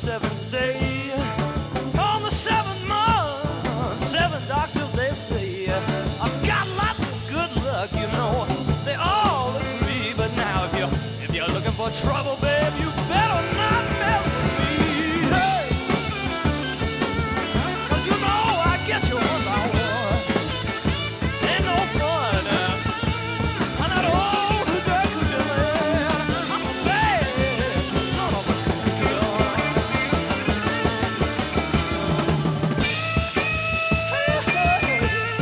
seventh day. On the 7th month, 7 doctors they say, I've got lots of good luck, you know. They all agree, but now if you're looking for trouble, babe, you better not mess with me. Hey! 'Cause you know I get you one by one. Ain't no fun. I'm not old hoochie man. I'm a bad son of a gun. Hey, hey.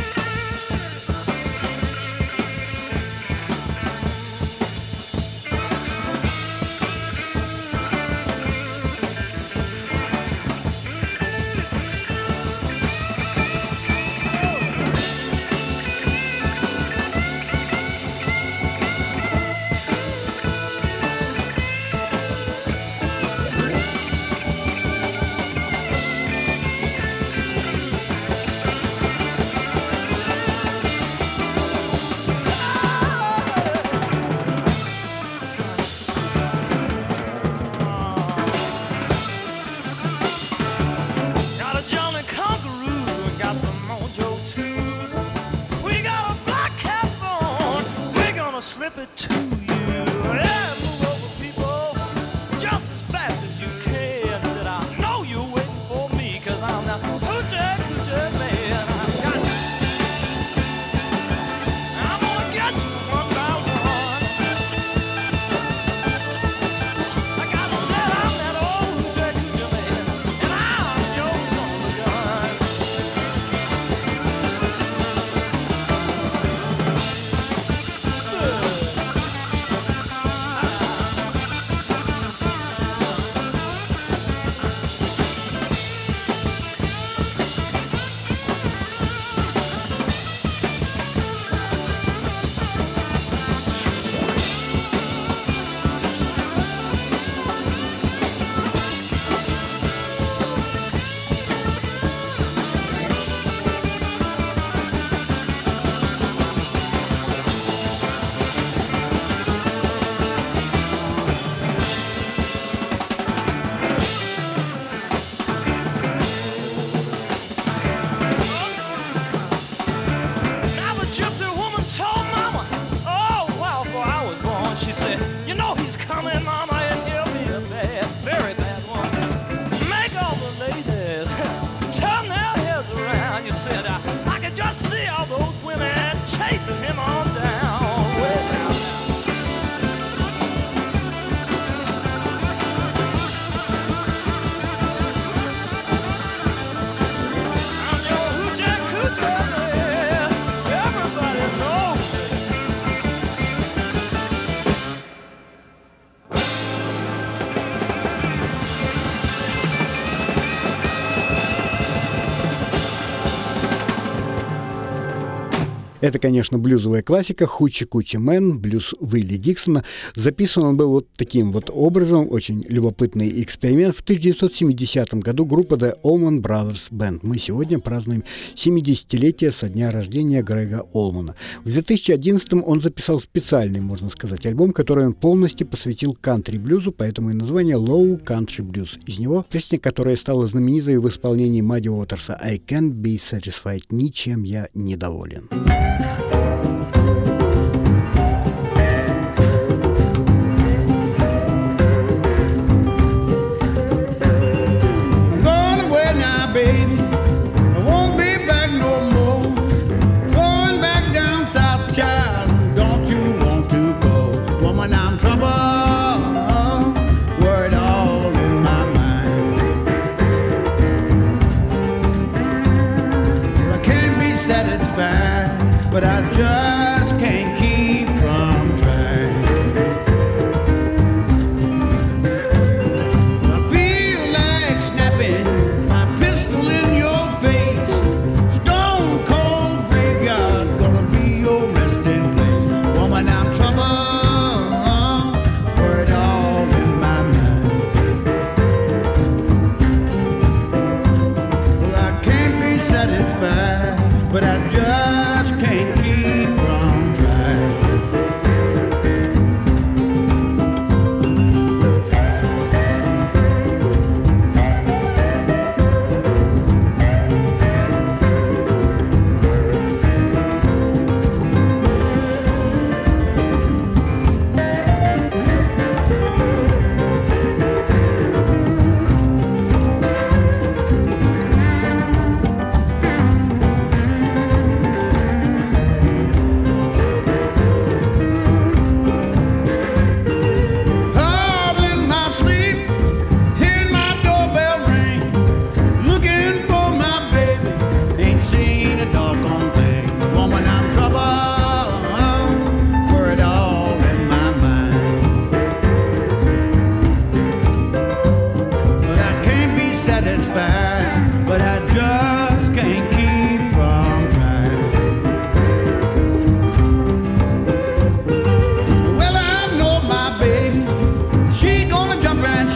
Got a Johnny Conqueroo and got some Mojo twos. We got a black cap on, we're gonna slip it to you. Yeah, move over, people, just as fast as you can. Said I know you're waiting for me, 'cause I'm the hoochie man. I'm gonna get you one by one. Like I said, I'm that old hoochie man, and I'm your son of a gun. Now the gypsy woman told Mama, oh, wow, before I was born, she said, you know he's coming, Mama, and he'll be a bad, very bad one. Make all the ladies turn their heads around. You said, I could just see all those women chasing him on down, way down. I'm your hoochie coochie man. Everybody knows it. Это, конечно, блюзовая классика «Хучи-Кучи Мэн», блюз Уилли Диксона. Записан он был вот таким вот образом, очень любопытный эксперимент. В 1970 году группа The Allman Brothers Band. Мы сегодня празднуем 70-летие со дня рождения Грега Олмана. В 2011 он записал специальный, можно сказать, альбом, который он полностью посвятил кантри-блюзу, поэтому и название «Low Country Blues». Из него песня, которая стала знаменитой в исполнении Мадди Уотерса «I Can't Be Satisfied», «Ничем я недоволен». But I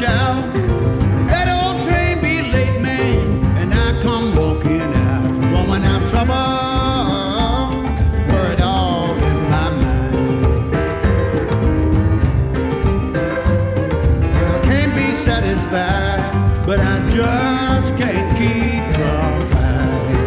out. That old train be late, man, and I come walking out. Woman, I'm trouble, for it all in my mind. Well, I can't be satisfied, but I just can't keep from crying.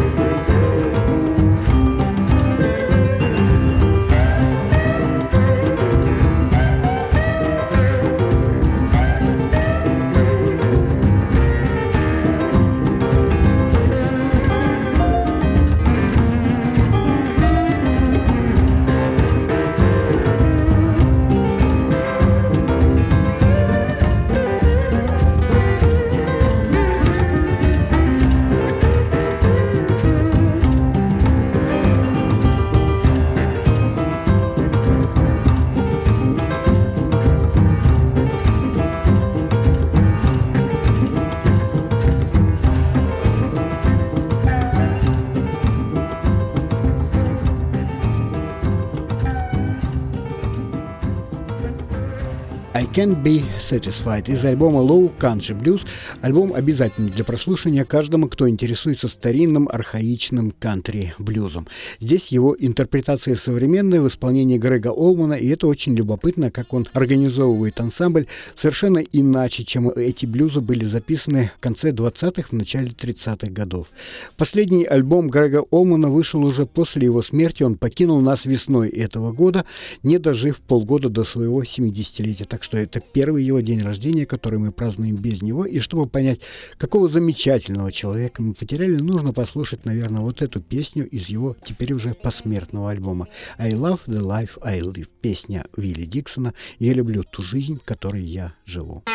I Can't Be Satisfied из альбома Low Country Blues. Альбом обязательный для прослушивания каждому, кто интересуется старинным архаичным кантри-блюзом. Здесь его интерпретация современная в исполнении Грега Олмана, и это очень любопытно, как он организовывает ансамбль совершенно иначе, чем эти блюзы были записаны в конце 20-х, в начале 30-х годов. Последний альбом Грега Олмана вышел уже после его смерти. Он покинул нас весной этого года, не дожив полгода до своего 70-летия. Так что это первый его день рождения, который мы празднуем без него. И чтобы понять, какого замечательного человека мы потеряли, нужно послушать, наверное, вот эту песню из его теперь уже посмертного альбома «I Love the Life I Live». Песня Уилли Диксона «Я люблю ту жизнь, которой я живу».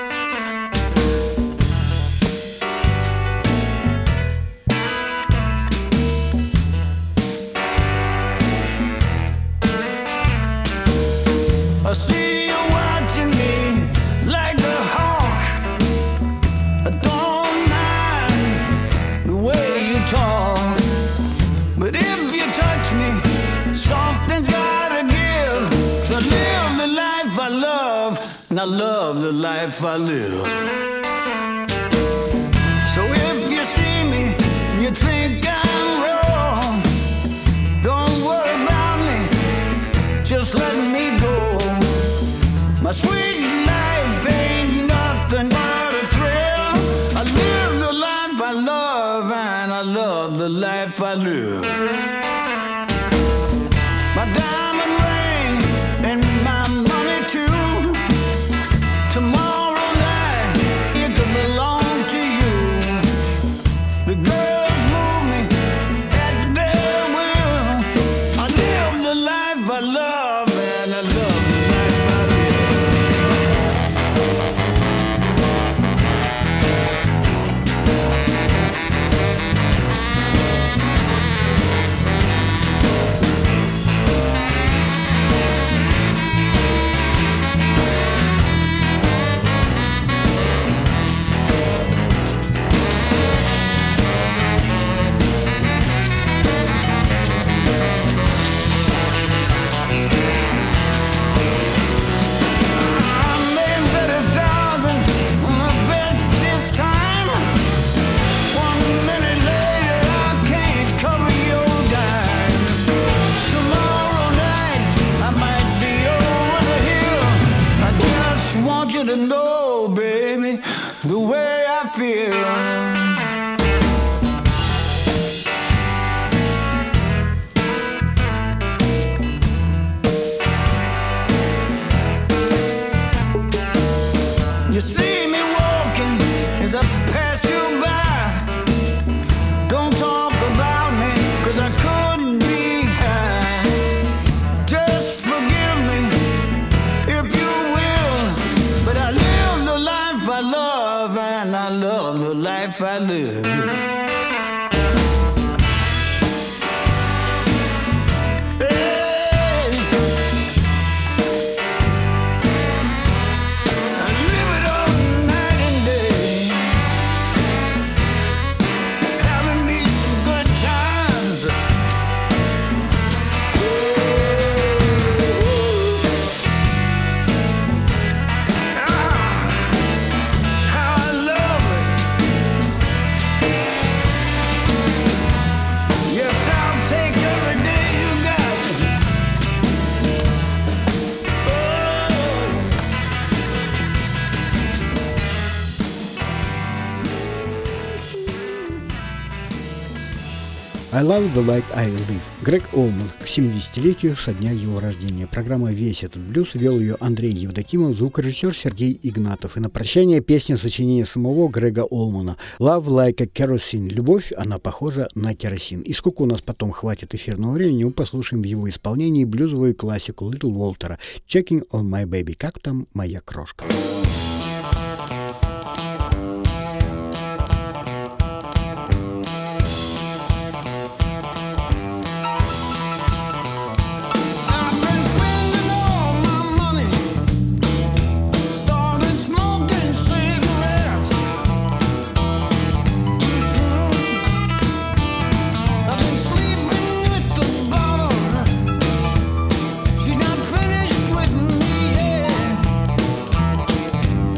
I see you watching me like a hawk. I don't mind the way you talk, but if you touch me, something's gotta give. 'Cause I live the life I love, and I love the life I live. So if you see me and you think I'm wrong, don't worry about me, just let me go. My sweet life ain't nothing but a thrill. I live the life I love, and I love the life I live. My diamond ring and my money too. Tomorrow night it could belong to you. The girls move me at their will. I live the life I love, and I love the life I live. To know, baby, the way I feel. You see me walking as I pass you by. Don't talk about me, 'cause I couldn't be high. Just forgive me if you will, but I live the life I love, and I love the life I live. I Love the Life I Live. Грег Олман к 70-летию со дня его рождения. Программа «Весь этот блюз» вел ее Андрей Евдокимов, звукорежиссер Сергей Игнатов. И на прощание песня сочинения самого Грега Олмана «Love Like a Kerosene». Любовь, она похожа на керосин. И сколько у нас потом хватит эфирного времени, мы послушаем в его исполнении блюзовую классику Литл Уолтера «Checking on my baby». Как там моя крошка? She's not finished with me yet.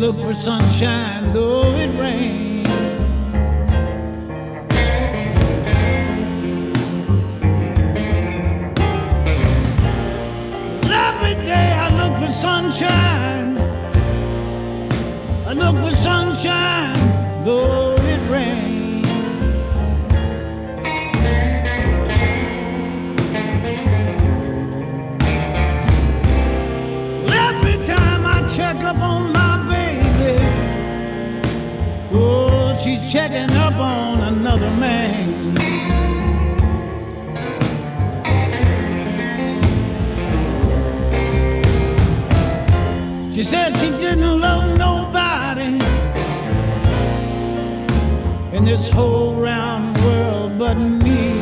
look for sunshine, though it rains. Every day I look for sunshine. I look for sunshine, though it rains. Every time I check up on my baby, oh, she's checking up on another man. She said she didn't love nobody in this whole round world but me.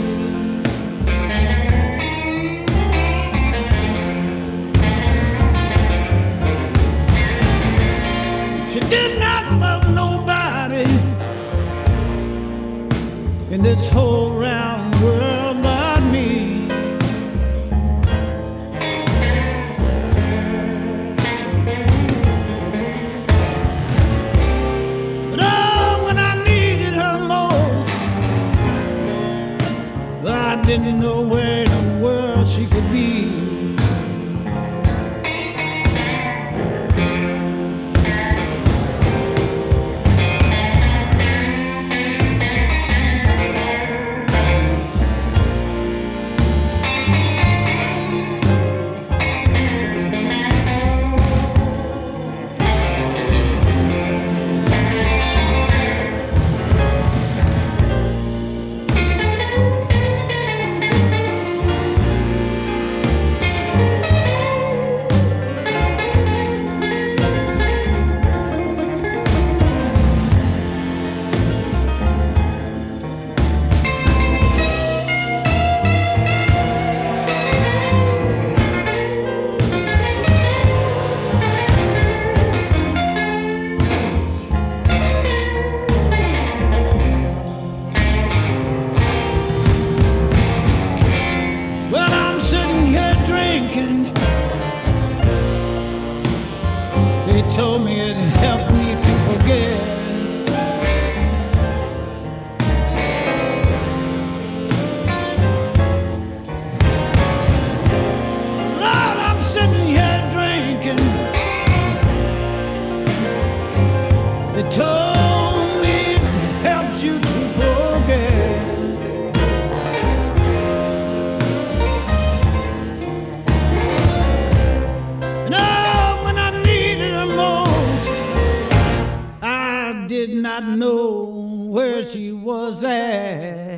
She did not love nobody in this whole round world but me. Didn't know where in the world she could be. Told me it helped me to forget. Lord, I'm sitting here drinking. They told me it helps you to forget. Did not know where she was at.